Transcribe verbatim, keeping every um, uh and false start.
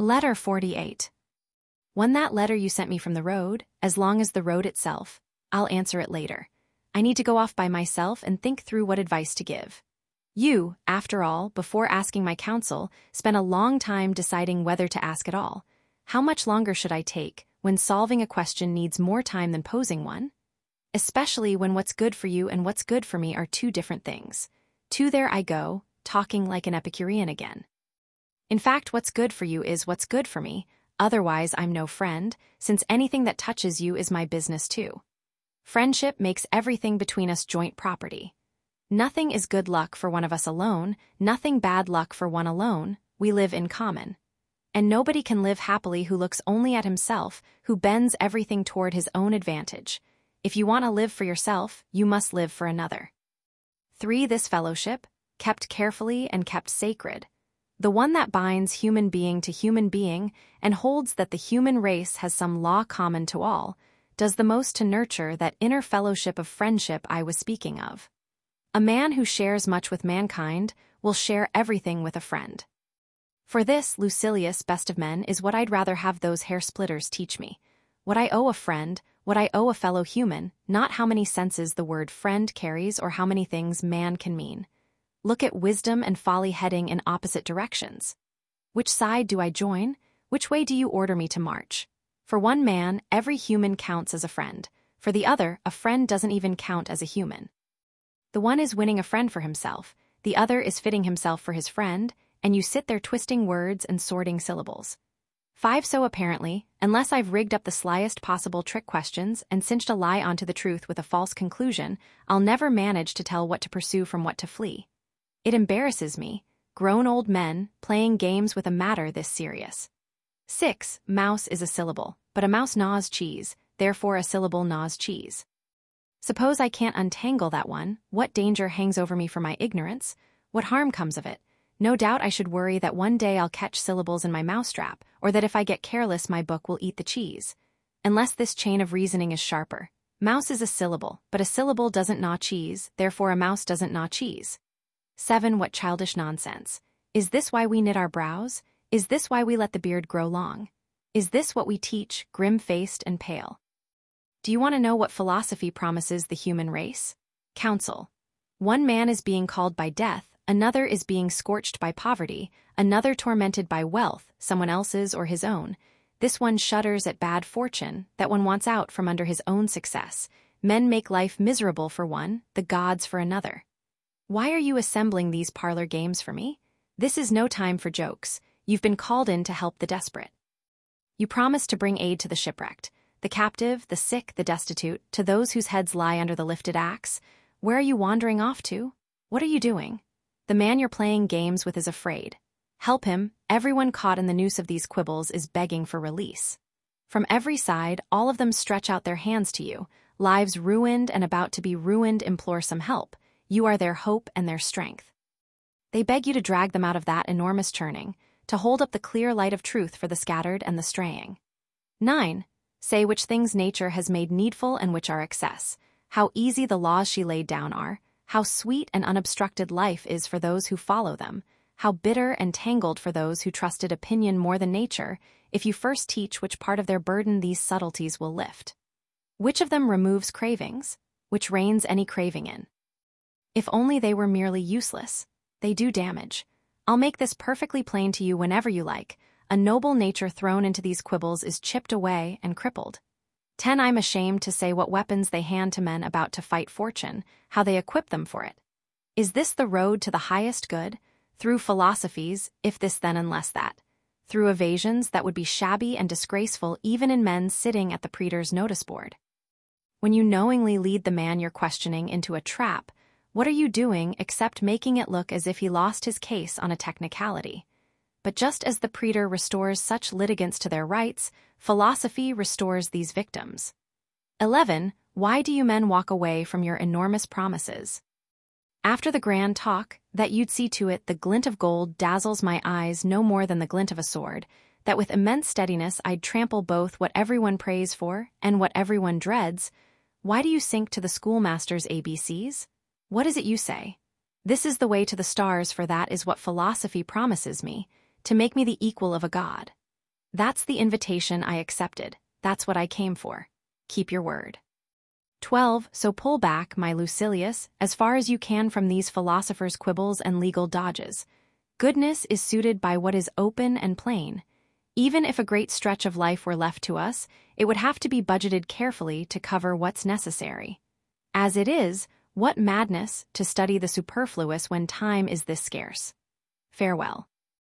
Letter forty-eight. When that letter you sent me from the road, as long as the road itself, I'll answer it later. I need to go off by myself and think through what advice to give. You, after all, before asking my counsel, spent a long time deciding whether to ask at all. How much longer should I take, when solving a question needs more time than posing one? Especially when what's good for you and what's good for me are two different things. To there I go, talking like an Epicurean again. In fact, what's good for you is what's good for me, otherwise I'm no friend, since anything that touches you is my business too. Friendship makes everything between us joint property. Nothing is good luck for one of us alone, nothing bad luck for one alone, we live in common. And nobody can live happily who looks only at himself, who bends everything toward his own advantage. If you want to live for yourself, you must live for another. three. This fellowship, kept carefully and kept sacred, the one that binds human being to human being and holds that the human race has some law common to all, does the most to nurture that inner fellowship of friendship I was speaking of. A man who shares much with mankind will share everything with a friend. For this, Lucilius, best of men, is what I'd rather have those hair-splitters teach me. What I owe a friend, what I owe a fellow human, not how many senses the word friend carries or how many things man can mean. Look at wisdom and folly heading in opposite directions. Which side do I join? Which way do you order me to march? For one man, every human counts as a friend. For the other, a friend doesn't even count as a human. The one is winning a friend for himself, the other is fitting himself for his friend, and you sit there twisting words and sorting syllables. Five. So apparently, unless I've rigged up the slyest possible trick questions and cinched a lie onto the truth with a false conclusion, I'll never manage to tell what to pursue from what to flee. It embarrasses me, grown old men, playing games with a matter this serious. six. Mouse is a syllable, but a mouse gnaws cheese, therefore a syllable gnaws cheese. Suppose I can't untangle that one, what danger hangs over me for my ignorance? What harm comes of it? No doubt I should worry that one day I'll catch syllables in my mousetrap, or that if I get careless my book will eat the cheese. Unless this chain of reasoning is sharper. Mouse is a syllable, but a syllable doesn't gnaw cheese, therefore a mouse doesn't gnaw cheese. seven. What childish nonsense. Is this why we knit our brows? Is this why we let the beard grow long? Is this what we teach, grim-faced and pale? Do you want to know what philosophy promises the human race? Counsel. One man is being called by death, another is being scorched by poverty, another tormented by wealth, someone else's or his own. This one shudders at bad fortune, that one wants out from under his own success. Men make life miserable for one, the gods for another. Why are you assembling these parlor games for me? This is no time for jokes. You've been called in to help the desperate. You promised to bring aid to the shipwrecked, the captive, the sick, the destitute, to those whose heads lie under the lifted axe. Where are you wandering off to? What are you doing? The man you're playing games with is afraid. Help him, everyone caught in the noose of these quibbles is begging for release. From every side, all of them stretch out their hands to you. Lives ruined and about to be ruined implore some help. You are their hope and their strength. They beg you to drag them out of that enormous churning, to hold up the clear light of truth for the scattered and the straying. nine. Say which things nature has made needful and which are excess. How easy the laws she laid down are, how sweet and unobstructed life is for those who follow them, how bitter and tangled for those who trusted opinion more than nature, if you first teach which part of their burden these subtleties will lift. Which of them removes cravings, which reins any craving in? If only they were merely useless, they do damage. I'll make this perfectly plain to you whenever you like. A noble nature thrown into these quibbles is chipped away and crippled. ten. I'm ashamed to say what weapons they hand to men about to fight fortune, how they equip them for it. Is this the road to the highest good? Through philosophies, if this then unless that. Through evasions that would be shabby and disgraceful even in men sitting at the praetor's notice board. When you knowingly lead the man you're questioning into a trap, what are you doing except making it look as if he lost his case on a technicality? But just as the praetor restores such litigants to their rights, philosophy restores these victims. eleven. Why do you men walk away from your enormous promises? After the grand talk, that you'd see to it the glint of gold dazzles my eyes no more than the glint of a sword, that with immense steadiness I'd trample both what everyone prays for and what everyone dreads, why do you sink to the schoolmaster's A B Cs? What is it you say? This is the way to the stars, for that is what philosophy promises me, to make me the equal of a god. That's the invitation I accepted. That's what I came for. Keep your word. twelve. So pull back, my Lucilius, as far as you can from these philosophers' quibbles and legal dodges. Goodness is suited by what is open and plain. Even if a great stretch of life were left to us, it would have to be budgeted carefully to cover what's necessary. As it is, what madness to study the superfluous when time is this scarce. Farewell.